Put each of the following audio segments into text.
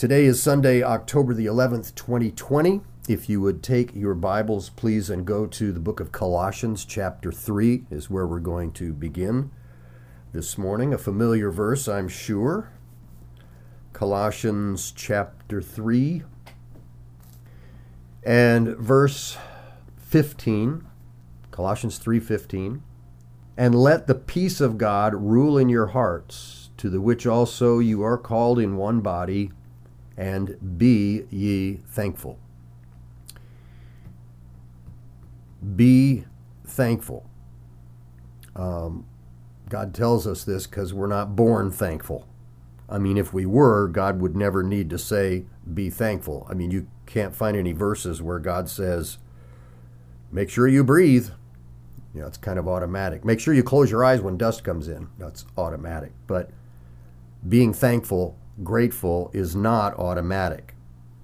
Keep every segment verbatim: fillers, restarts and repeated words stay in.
Today is Sunday, October the eleventh, twenty twenty. If you would take your Bibles, please, and go to the book of Colossians, chapter three, is where we're going to begin this morning. A familiar verse, I'm sure. Colossians chapter three and verse fifteen. Colossians three fifteen. And let the peace of God rule in your hearts, to the which also you are called in one body, and be ye thankful. Be thankful. Um, God tells us this because we're not born thankful. I mean, if we were, God would never need to say, be thankful. I mean, you can't find any verses where God says, make sure you breathe. You know, it's kind of automatic. Make sure you close your eyes when dust comes in. That's automatic. But being thankful, grateful is not automatic.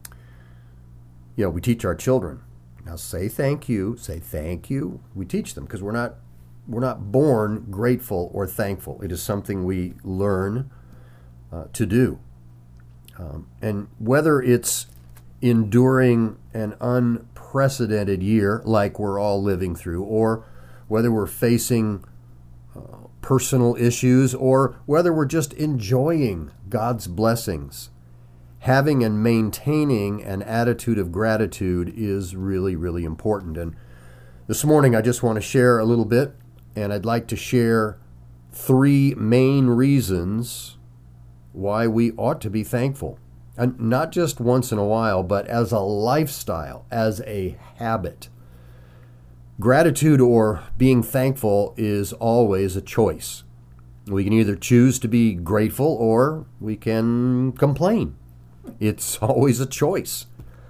You know, we teach our children. Now say thank you, say thank you. We teach them because we're not we're not born grateful or thankful. It is something we learn uh, to do. Um, and whether it's enduring an unprecedented year like we're all living through, or whether we're facing uh, personal issues, or whether we're just enjoying God's blessings, having and maintaining an attitude of gratitude is really, really important. And this morning I just want to share a little bit, and I'd like to share three main reasons why we ought to be thankful. And not just once in a while, but as a lifestyle, as a habit. Gratitude or being thankful is always a choice. We can either choose to be grateful or we can complain. It's always a choice.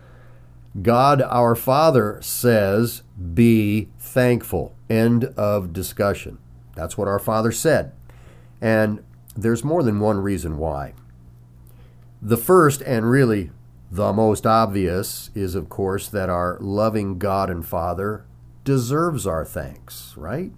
God, our Father, says, be thankful. End of discussion. That's what our Father said. And there's more than one reason why. The first, and really the most obvious, is, of course, that our loving God and Father deserves our thanks, right?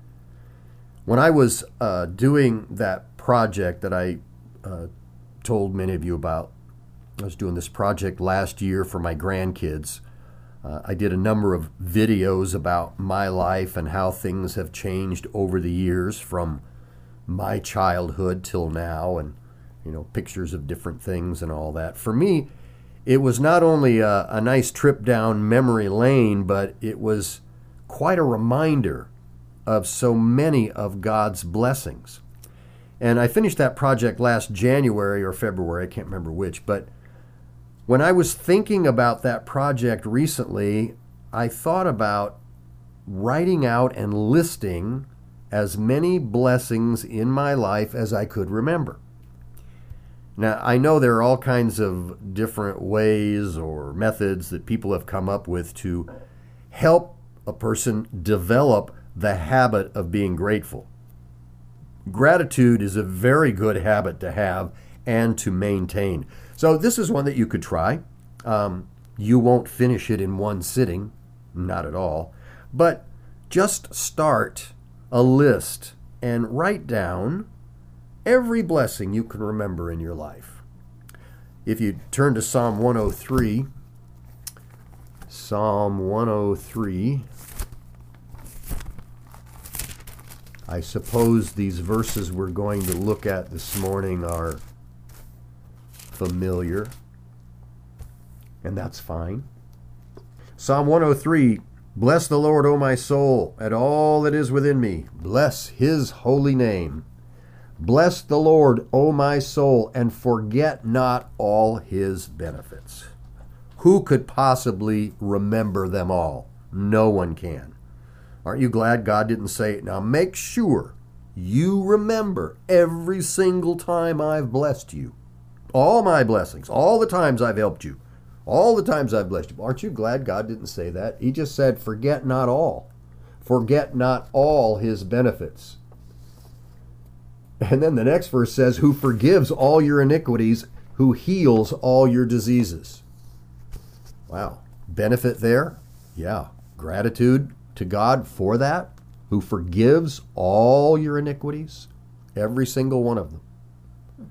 When I was uh, doing that project that I uh, told many of you about, I was doing this project last year for my grandkids. Uh, I did a number of videos about my life and how things have changed over the years from my childhood till now, and you know, pictures of different things and all that. For me, it was not only a, a nice trip down memory lane, but it was quite a reminder of so many of God's blessings. And I finished that project last January or February, I can't remember which, but when I was thinking about that project recently, I thought about writing out and listing as many blessings in my life as I could remember. Now, I know there are all kinds of different ways or methods that people have come up with to help a person develop the habit of being grateful. Gratitude is a very good habit to have and to maintain. So this is one that you could try. Um, you won't finish it in one sitting, not at all. But just start a list and write down every blessing you can remember in your life. If you turn to Psalm one oh three, Psalm one oh three, I suppose these verses we're going to look at this morning are familiar, and that's fine. Psalm one oh three, bless the Lord, O my soul, and all that is within me. Bless his holy name. Bless the Lord, O my soul, and forget not all his benefits. Who could possibly remember them all? No one can. Aren't you glad God didn't say, now make sure you remember every single time I've blessed you? All my blessings, all the times I've helped you, all the times I've blessed you. Aren't you glad God didn't say that? He just said, forget not all. Forget not all his benefits. And then the next verse says, who forgives all your iniquities, who heals all your diseases. Wow. Benefit there? Yeah. Gratitude to God for that, who forgives all your iniquities, every single one of them.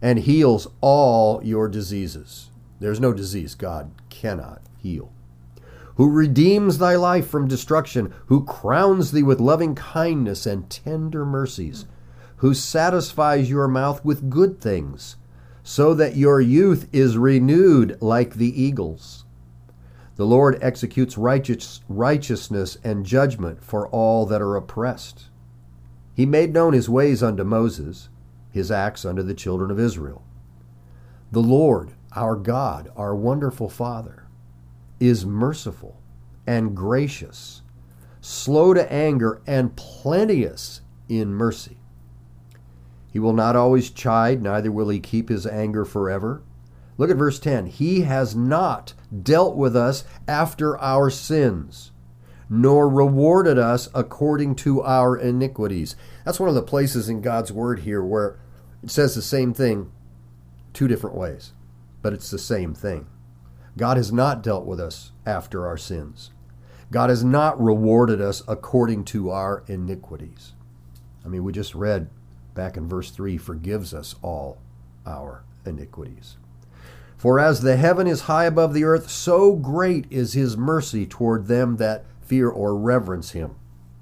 and heals all your diseases. There's no disease God cannot heal. Who redeems thy life from destruction, who crowns thee with loving kindness and tender mercies, who satisfies your mouth with good things, so that your youth is renewed like the eagles. The Lord executes righteous, righteousness and judgment for all that are oppressed. He made known his ways unto Moses, his acts unto the children of Israel. The Lord, our God, our wonderful Father, is merciful and gracious, slow to anger, and plenteous in mercy. He will not always chide, neither will he keep his anger forever. Look at verse ten. He has not dealt with us after our sins, nor rewarded us according to our iniquities. That's one of the places in God's Word here where it says the same thing two different ways, but it's the same thing. God has not dealt with us after our sins. God has not rewarded us according to our iniquities. I mean, we just read back in verse three, forgives us all our iniquities. For as the heaven is high above the earth, so great is his mercy toward them that fear or reverence him.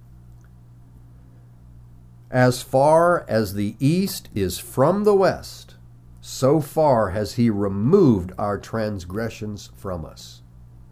As far as the east is from the west, so far has he removed our transgressions from us.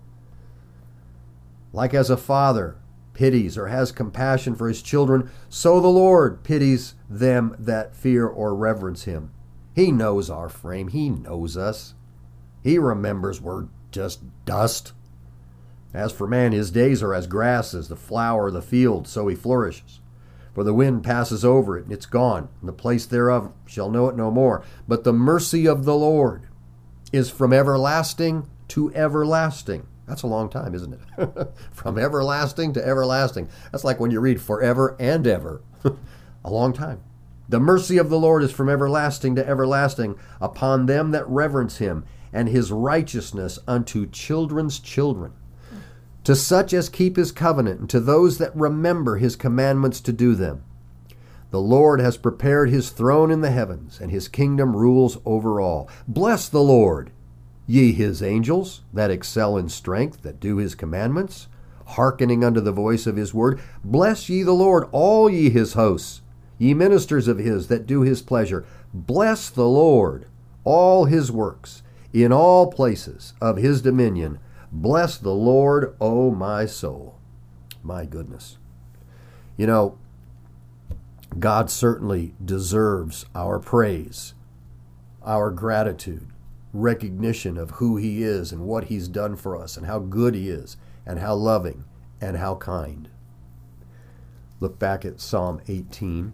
Like as a father pities or has compassion for his children, so the Lord pities them that fear or reverence him. He knows our frame. He knows us. He remembers we're just dust. As for man, his days are as grass, as the flower of the field, so he flourishes. For the wind passes over it, and it's gone, and the place thereof shall know it no more. But the mercy of the Lord is from everlasting to everlasting. That's a long time, isn't it? From everlasting to everlasting. That's like when you read forever and ever. A long time. The mercy of the Lord is from everlasting to everlasting upon them that reverence him, and his righteousness unto children's children, to such as keep his covenant, and to those that remember his commandments to do them. The Lord has prepared his throne in the heavens, and his kingdom rules over all. Bless the Lord, ye his angels, that excel in strength, that do his commandments, hearkening unto the voice of his word. Bless ye the Lord, all ye his hosts, ye ministers of his that do his pleasure. Bless the Lord, all his works, in all places of his dominion. Bless the Lord, O my soul. My goodness. You know, God certainly deserves our praise, our gratitude, recognition of who he is and what he's done for us and how good he is and how loving and how kind. Look back at Psalm eighteen,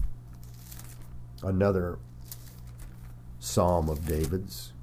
another psalm of David's.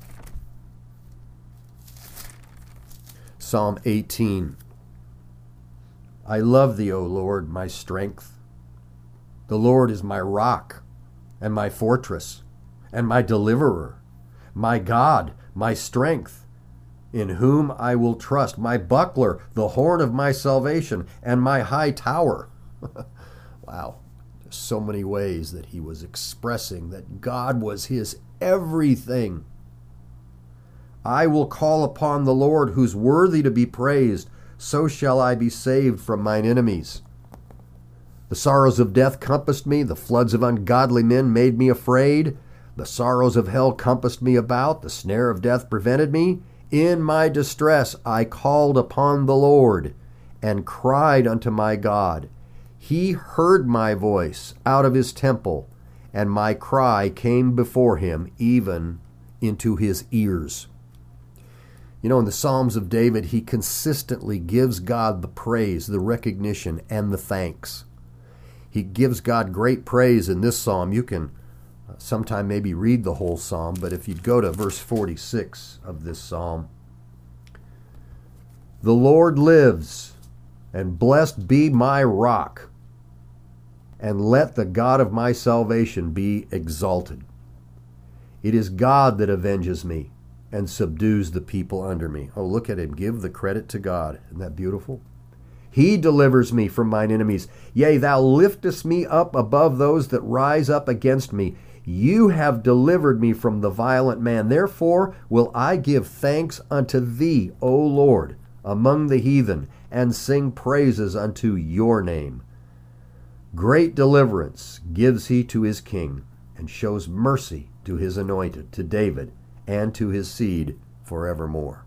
Psalm eighteen. I love thee, O Lord, my strength. The Lord is my rock and my fortress and my deliverer, my God, my strength, in whom I will trust, my buckler, the horn of my salvation, and my high tower. Wow. There's so many ways that he was expressing that God was his everything. I will call upon the Lord, who's worthy to be praised. So shall I be saved from mine enemies. The sorrows of death compassed me. The floods of ungodly men made me afraid. The sorrows of hell compassed me about. The snare of death prevented me. In my distress I called upon the Lord and cried unto my God. He heard my voice out of his temple, and my cry came before him, even into his ears. You know, in the Psalms of David, he consistently gives God the praise, the recognition, and the thanks. He gives God great praise in this psalm. You can sometime maybe read the whole psalm, but if you'd go to verse forty-six of this psalm. The Lord lives, and blessed be my rock, and let the God of my salvation be exalted. It is God that avenges me and subdues the people under me. Oh, look at him. Give the credit to God. Isn't that beautiful? He delivers me from mine enemies. Yea, thou liftest me up above those that rise up against me. You have delivered me from the violent man. Therefore will I give thanks unto thee, O Lord, among the heathen, and sing praises unto your name. Great deliverance gives he to his king, and shows mercy to his anointed, to David, and to his seed forevermore.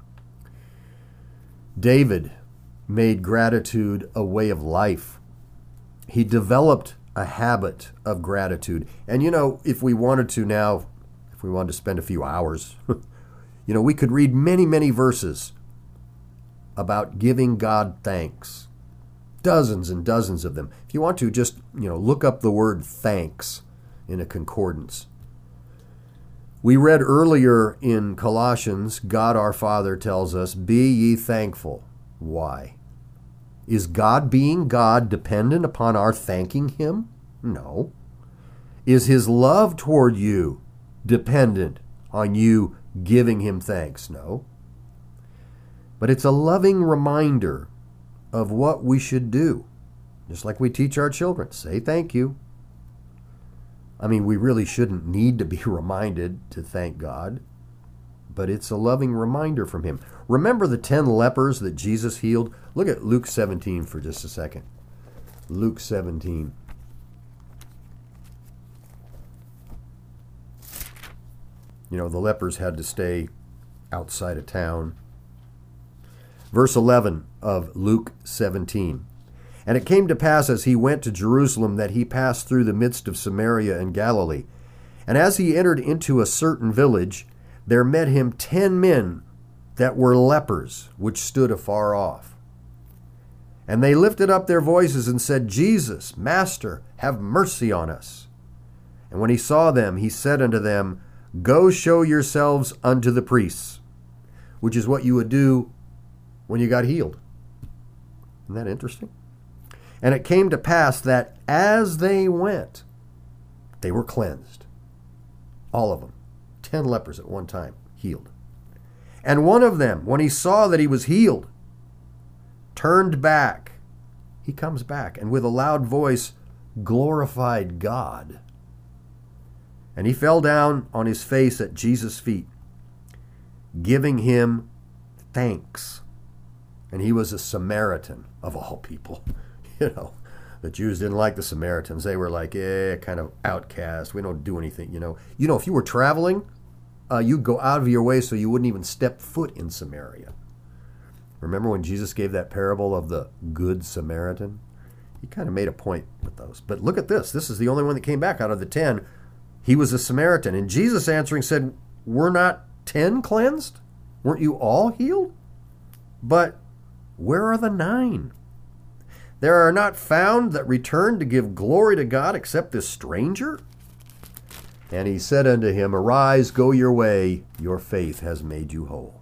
David made gratitude a way of life. He developed a habit of gratitude. And you know, if we wanted to now, if we wanted to spend a few hours, you know, we could read many, many verses about giving God thanks. Dozens and dozens of them. If you want to, just, you know, look up the word thanks in a concordance. We read earlier in Colossians, God our Father tells us, be ye thankful. Why? Is God being God dependent upon our thanking him? No. Is his love toward you dependent on you giving him thanks? No. But it's a loving reminder of what we should do. Just like we teach our children, say thank you. I mean, we really shouldn't need to be reminded to thank God, but it's a loving reminder from him. Remember the ten lepers that Jesus healed? Look at Luke seventeen for just a second. Luke seventeen. You know, the lepers had to stay outside of town. Verse eleven of Luke seventeen. And it came to pass as he went to Jerusalem that he passed through the midst of Samaria and Galilee. And as he entered into a certain village, there met him ten men that were lepers, which stood afar off. And they lifted up their voices and said, Jesus, Master, have mercy on us. And when he saw them, he said unto them, Go show yourselves unto the priests, which is what you would do when you got healed. Isn't that interesting? And it came to pass that as they went, they were cleansed. All of them. Ten lepers at one time, healed. And one of them, when he saw that he was healed, turned back. He comes back and with a loud voice glorified God. And he fell down on his face at Jesus' feet, giving him thanks. And he was a Samaritan, of all people. You know, the Jews didn't like the Samaritans. They were like, eh, kind of outcast. We don't do anything, you know. You know, if you were traveling, uh, you'd go out of your way so you wouldn't even step foot in Samaria. Remember when Jesus gave that parable of the Good Samaritan? He kind of made a point with those. But look at this. This is the only one that came back out of the ten. He was a Samaritan. And Jesus answering said, were not ten cleansed? Weren't you all healed? But where are the nine? There are not found that return to give glory to God except this stranger? And he said unto him, Arise, go your way, your faith has made you whole.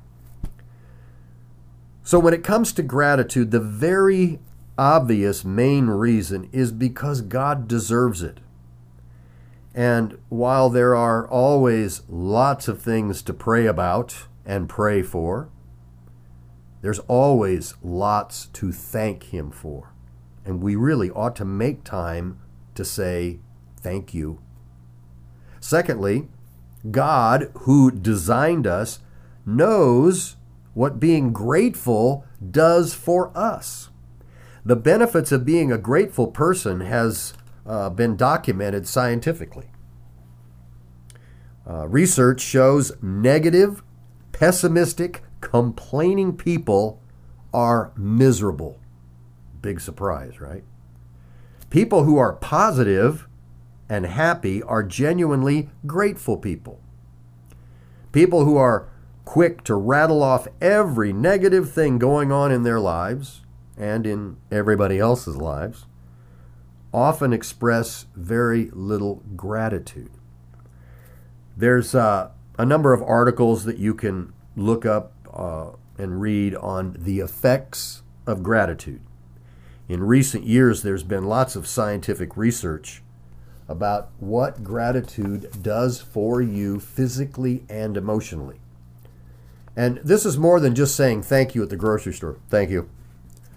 So when it comes to gratitude, the very obvious main reason is because God deserves it. And while there are always lots of things to pray about and pray for, there's always lots to thank him for. And we really ought to make time to say thank you. Secondly, God, who designed us, knows what being grateful does for us. The benefits of being a grateful person has uh, been documented scientifically. Uh, research shows negative, pessimistic, complaining people are miserable. Big surprise, right? People who are positive and happy are genuinely grateful people. People who are quick to rattle off every negative thing going on in their lives and in everybody else's lives often express very little gratitude. There's uh, a number of articles that you can look up uh, and read on the effects of gratitude. In recent years, there's been lots of scientific research about what gratitude does for you physically and emotionally. And this is more than just saying thank you at the grocery store. Thank you.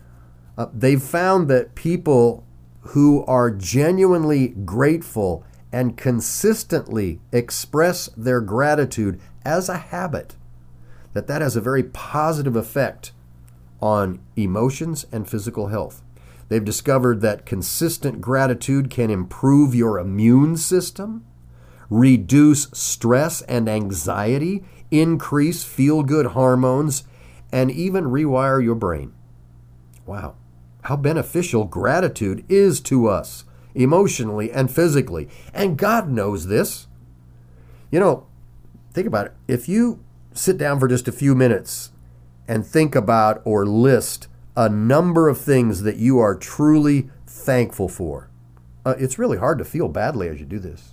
Uh, they've found that people who are genuinely grateful and consistently express their gratitude as a habit, that that has a very positive effect on emotions and physical health. They've discovered that consistent gratitude can improve your immune system, reduce stress and anxiety, increase feel-good hormones, and even rewire your brain. Wow, how beneficial gratitude is to us, emotionally and physically. And God knows this. You know, think about it. If you sit down for just a few minutes and think about or list a number of things that you are truly thankful for, uh, it's really hard to feel badly as you do this.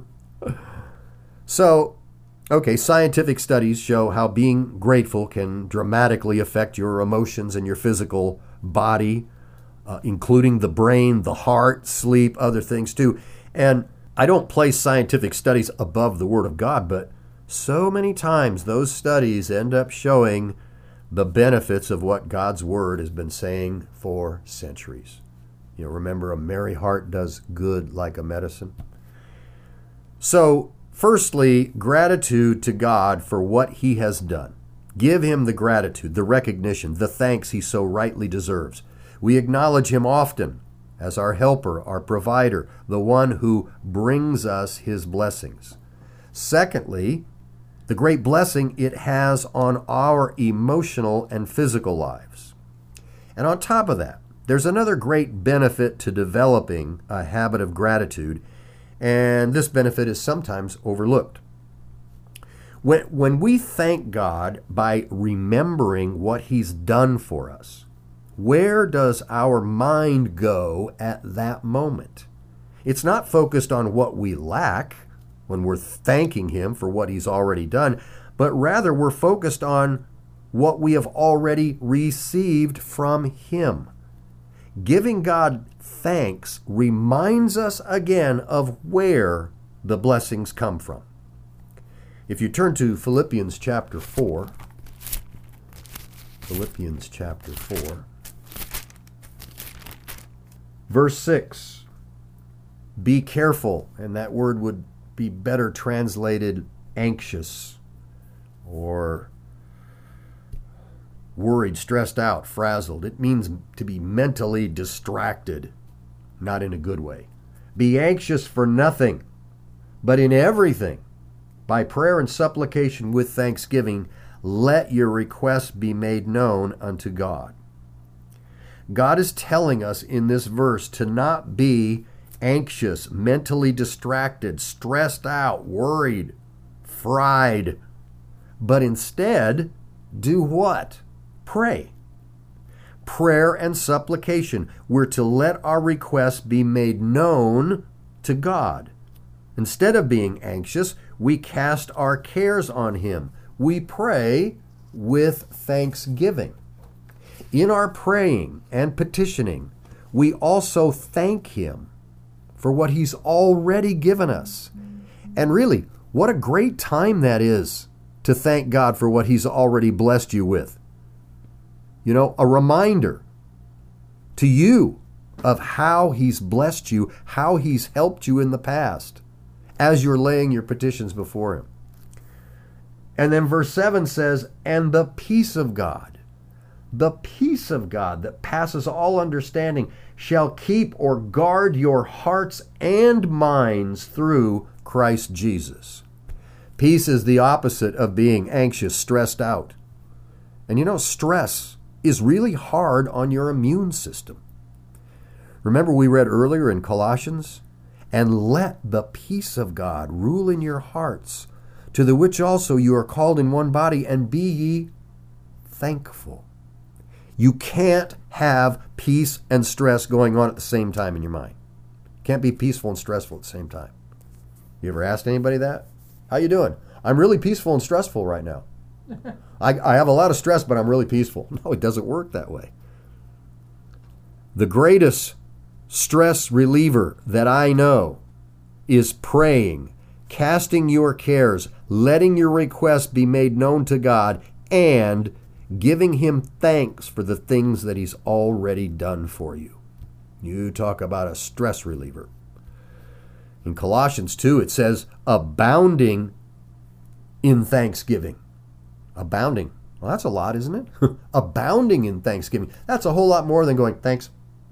So, okay, scientific studies show how being grateful can dramatically affect your emotions and your physical body, uh, including the brain, the heart, sleep, other things too. And I don't place scientific studies above the Word of God, but so many times those studies end up showing the benefits of what God's Word has been saying for centuries. You know, remember, a merry heart does good like a medicine. So, firstly, gratitude to God for what He has done. Give Him the gratitude, the recognition, the thanks He so rightly deserves. We acknowledge Him often as our helper, our provider, the one who brings us His blessings. Secondly, the great blessing it has on our emotional and physical lives. And on top of that, there's another great benefit to developing a habit of gratitude, and this benefit is sometimes overlooked. When, when we thank God by remembering what He's done for us, where does our mind go at that moment? It's not focused on what we lack when we're thanking Him for what He's already done, but rather we're focused on what we have already received from Him. Giving God thanks reminds us again of where the blessings come from. If you turn to Philippians chapter four, Philippians chapter four, verse six, be careful, and that word would be better translated anxious or worried, stressed out, frazzled. It means to be mentally distracted, not in a good way. Be anxious for nothing, but in everything, by prayer and supplication with thanksgiving, let your requests be made known unto God. God is telling us in this verse to not be anxious, mentally distracted, stressed out, worried, fried, but instead do what? Pray. Prayer and supplication. We're to let our requests be made known to God. Instead of being anxious, we cast our cares on Him. We pray with thanksgiving. In our praying and petitioning, we also thank Him for what He's already given us. And really, what a great time that is to thank God for what He's already blessed you with. You know, a reminder to you of how He's blessed you, how He's helped you in the past, as you're laying your petitions before Him. And then verse seven says, and the peace of God, the peace of God that passes all understanding shall keep or guard your hearts and minds through Christ Jesus. Peace is the opposite of being anxious, stressed out. And you know, stress is really hard on your immune system. Remember we read earlier in Colossians, and let the peace of God rule in your hearts, to the which also you are called in one body, and be ye thankful. You can't have peace and stress going on at the same time in your mind. Can't be peaceful and stressful at the same time. You ever asked anybody that? How you doing? I'm really peaceful and stressful right now. I, I have a lot of stress, but I'm really peaceful. No, it doesn't work that way. The greatest stress reliever that I know is praying, casting your cares, letting your requests be made known to God, and giving Him thanks for the things that He's already done for you. You talk about a stress reliever. In Colossians two, it says, abounding in thanksgiving. Abounding. Well, that's a lot, isn't it? Abounding in thanksgiving. That's a whole lot more than going, thanks.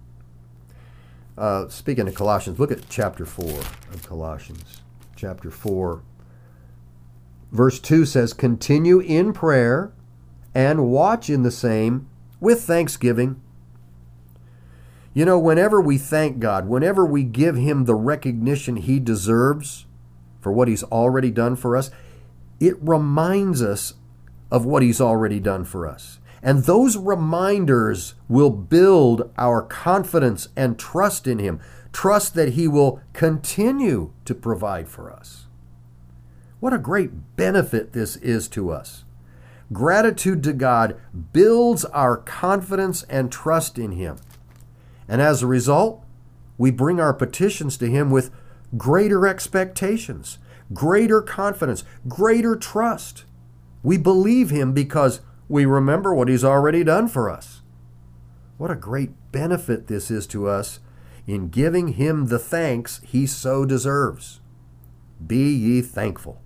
Uh, speaking of Colossians, look at chapter four of Colossians. Chapter four, verse two says, continue in prayer and watch in the same with thanksgiving. You know, whenever we thank God, whenever we give him the recognition he deserves for what he's already done for us, it reminds us of what he's already done for us. And those reminders will build our confidence and trust in him, trust that he will continue to provide for us. What a great benefit this is to us. Gratitude to God builds our confidence and trust in him. And as a result, we bring our petitions to him with greater expectations, greater confidence, greater trust. We believe him because we remember what he's already done for us. What a great benefit this is to us in giving him the thanks he so deserves. Be ye thankful.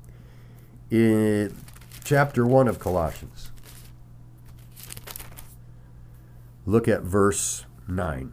In chapter one of Colossians, look at verse nine.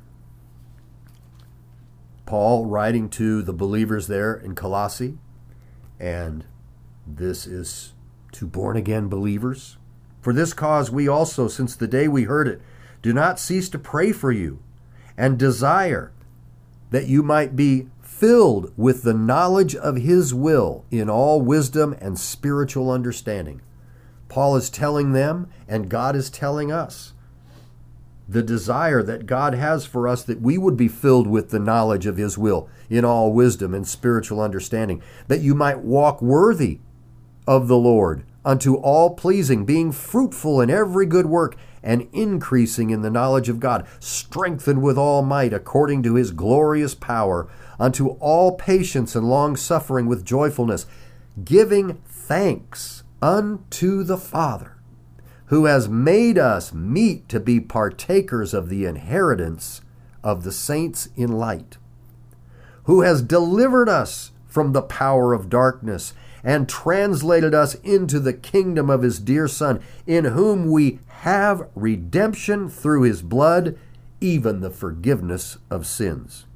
Paul writing to the believers there in Colossae, and this is to born-again believers. For this cause we also, since the day we heard it, do not cease to pray for you and desire that you might be filled with the knowledge of his will in all wisdom and spiritual understanding. Paul is telling them, and God is telling us, the desire that God has for us that we would be filled with the knowledge of his will in all wisdom and spiritual understanding, that you might walk worthy of the Lord, unto all pleasing, being fruitful in every good work, and increasing in the knowledge of God, strengthened with all might according to his glorious power, unto all patience and long-suffering with joyfulness, giving thanks unto the Father, who has made us meet to be partakers of the inheritance of the saints in light, who has delivered us from the power of darkness and translated us into the kingdom of his dear Son, in whom we have redemption through his blood, even the forgiveness of sins.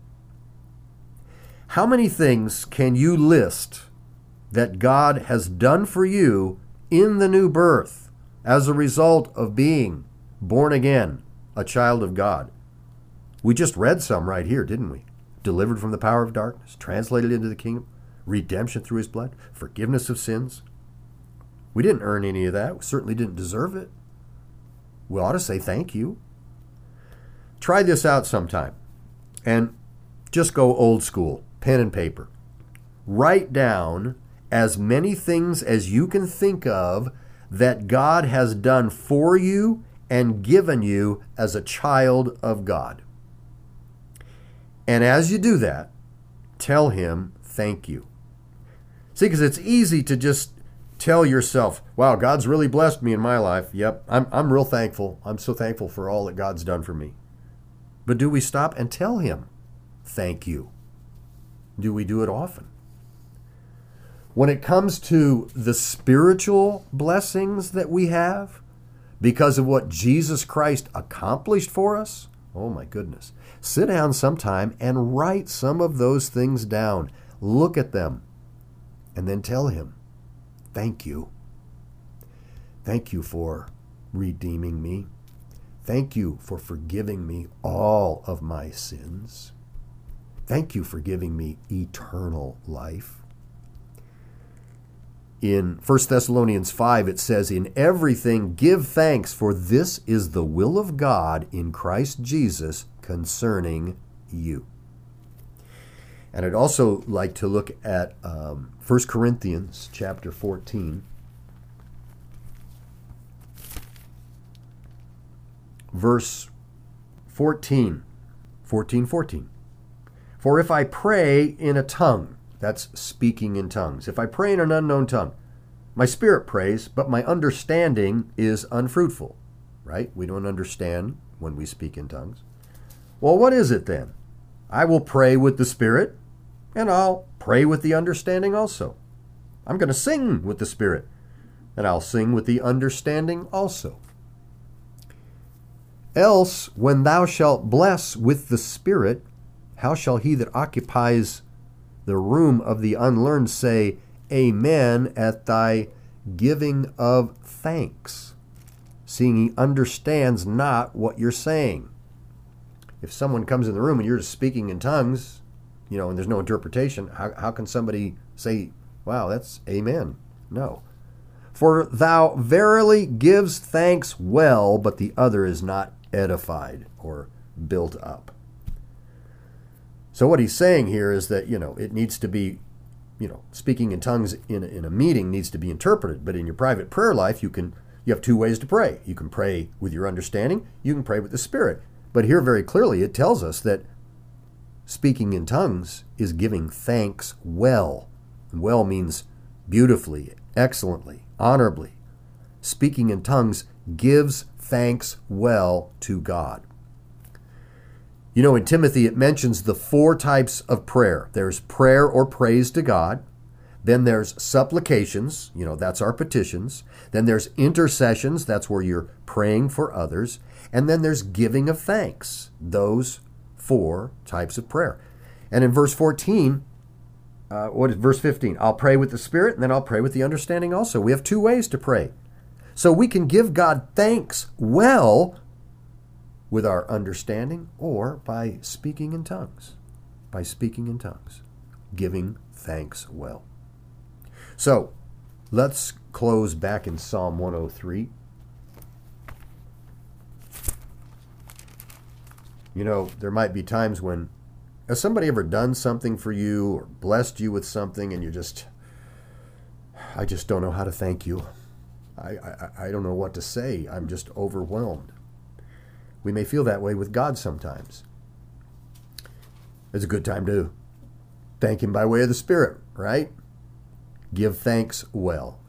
How many things can you list that God has done for you in the new birth as a result of being born again, a child of God? We just read some right here, didn't we? Delivered from the power of darkness, translated into the kingdom, redemption through his blood, forgiveness of sins. We didn't earn any of that. We certainly didn't deserve it. We ought to say thank you. Try this out sometime and just go old school, pen and paper. Write down as many things as you can think of that God has done for you and given you as a child of God. And as you do that, tell him thank you. See, because it's easy to just tell yourself, wow, God's really blessed me in my life. Yep, I'm, I'm real thankful. I'm so thankful for all that God's done for me. But do we stop and tell him thank you? Do we do it often? When it comes to the spiritual blessings that we have because of what Jesus Christ accomplished for us, oh my goodness. Sit down sometime and write some of those things down. Look at them. And then tell him, thank you. Thank you for redeeming me. Thank you for forgiving me all of my sins. Thank you for giving me eternal life. In First Thessalonians five, it says, in everything give thanks, for this is the will of God in Christ Jesus concerning you. And I'd also like to look at um, First Corinthians chapter fourteen, verse fourteen, fourteen, fourteen. For if I pray in a tongue, that's speaking in tongues. If I pray in an unknown tongue, my spirit prays, but my understanding is unfruitful. Right? We don't understand when we speak in tongues. Well, what is it then? I will pray with the Spirit, and I'll pray with the understanding also. I'm going to sing with the Spirit, and I'll sing with the understanding also. Else, when thou shalt bless with the Spirit, how shall he that occupies the room of the unlearned say, Amen, at thy giving of thanks, seeing he understands not what you're saying? If someone comes in the room and you're just speaking in tongues, you know, and there's no interpretation, how, how can somebody say, wow, that's amen? No. For thou verily gives thanks well, but the other is not edified or built up. So what he's saying here is that, you know, it needs to be, you know, speaking in tongues in, in a meeting needs to be interpreted. But in your private prayer life, you can, you have two ways to pray. You can pray with your understanding. You can pray with the Spirit. But here very clearly it tells us that speaking in tongues is giving thanks well. And well means beautifully, excellently, honorably. Speaking in tongues gives thanks well to God. You know, in Timothy it mentions the four types of prayer. There's prayer or praise to God. Then there's supplications, you know, that's our petitions. Then there's intercessions, that's where you're praying for others. And then there's giving of thanks, those four types of prayer. And in verse fourteen, uh, what is verse fifteen? I'll pray with the Spirit, and then I'll pray with the understanding also. We have two ways to pray. So we can give God thanks well with our understanding or by speaking in tongues. By speaking in tongues. Giving thanks well. So, let's close back in Psalm one oh three. You know, there might be times when, has somebody ever done something for you or blessed you with something and you just, I just don't know how to thank you. I, I, I don't know what to say. I'm just overwhelmed. We may feel that way with God sometimes. It's a good time to thank Him by way of the Spirit, right? Give thanks well.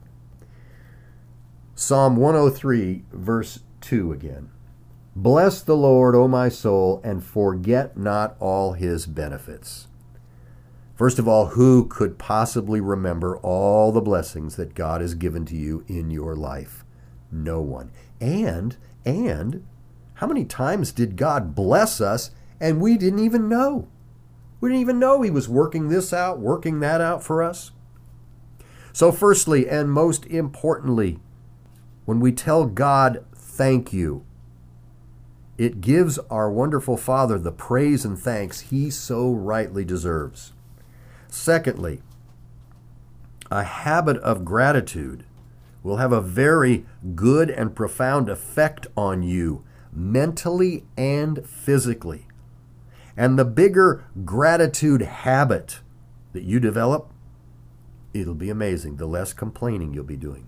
Psalm one oh three, verse two again. Bless the Lord, O my soul, and forget not all His benefits. First of all, who could possibly remember all the blessings that God has given to you in your life? No one. And, and, how many times did God bless us and we didn't even know? We didn't even know He was working this out, working that out for us. So firstly, and most importantly, when we tell God, thank you, it gives our wonderful Father the praise and thanks He so rightly deserves. Secondly, a habit of gratitude will have a very good and profound effect on you, mentally and physically. And the bigger gratitude habit that you develop, it'll be amazing. The less complaining you'll be doing.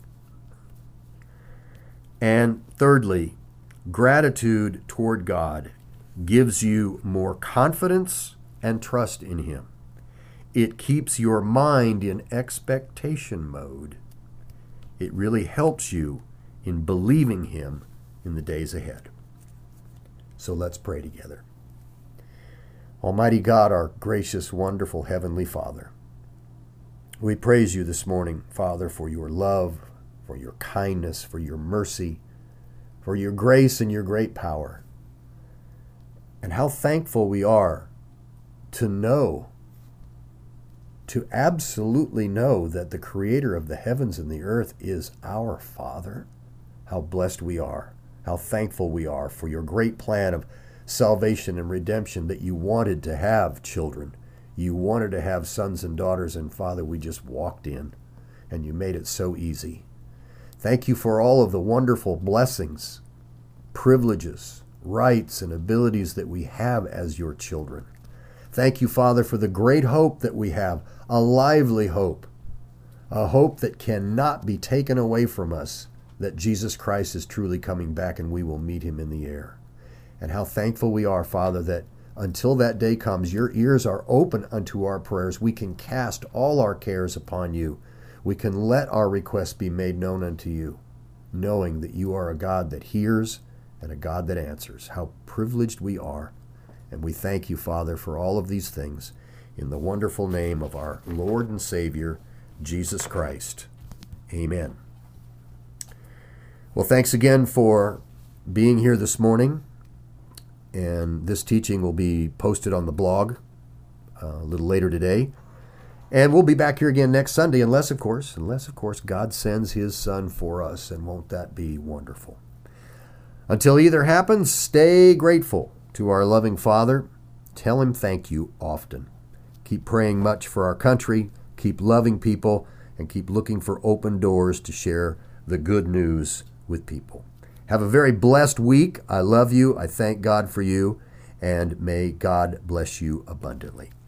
And thirdly, gratitude toward God gives you more confidence and trust in Him. It keeps your mind in expectation mode. It really helps you in believing Him in the days ahead. So let's pray together. Almighty God, our gracious, wonderful Heavenly Father, we praise You this morning, Father, for Your love, for Your kindness, for Your mercy, for Your grace and Your great power. And how thankful we are to know, to absolutely know that the Creator of the heavens and the earth is our Father. How blessed we are. How thankful we are for Your great plan of salvation and redemption that You wanted to have children. You wanted to have sons and daughters, and Father, we just walked in, and You made it so easy. Thank You for all of the wonderful blessings, privileges, rights, and abilities that we have as Your children. Thank You, Father, for the great hope that we have, a lively hope, a hope that cannot be taken away from us, that Jesus Christ is truly coming back and we will meet Him in the air. And how thankful we are, Father, that until that day comes, Your ears are open unto our prayers. We can cast all our cares upon You. We can let our requests be made known unto You, knowing that You are a God that hears and a God that answers. How privileged we are. And we thank You, Father, for all of these things. in the wonderful name of our Lord and Savior, Jesus Christ. Amen. Well, thanks again for being here this morning. And this teaching will be posted on the blog uh, a little later today. And we'll be back here again next Sunday, unless, of course, unless, of course, God sends his Son for us. And won't that be wonderful? Until either happens, stay grateful to our loving Father. Tell him thank you often. Keep praying much for our country. Keep loving people. And keep looking for open doors to share the good news with people. Have a very blessed week. I love you. I thank God for you. And may God bless you abundantly.